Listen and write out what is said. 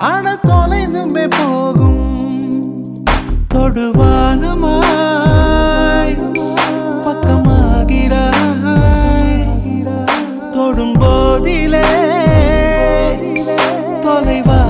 ஆன தொலைந்துமே போகும் தொடுவானமாய் பக்கமாகிறாய் தொடும் போதிலே தொலைவா